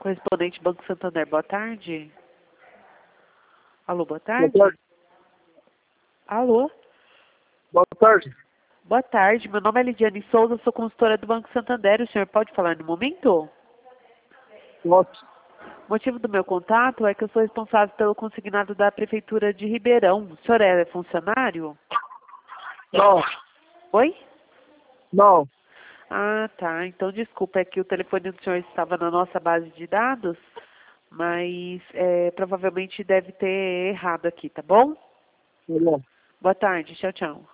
Correspondente Banco Santander, boa tarde. Alô, boa Boa tarde? tarde. Alô? Boa tarde. Boa tarde, meu nome é Lidiane Souza, sou consultora do Banco Santander. O senhor pode falar no momento? Posso? O motivo do meu contato é que eu sou responsável pelo consignado da Prefeitura de Ribeirão. O senhor é funcionário? Não. Oi? Não. Ah, tá. Então, desculpa, é que o telefone do senhor estava na nossa base de dados, mas provavelmente deve ter errado aqui, tá bom? Não. Boa tarde, tchau, tchau.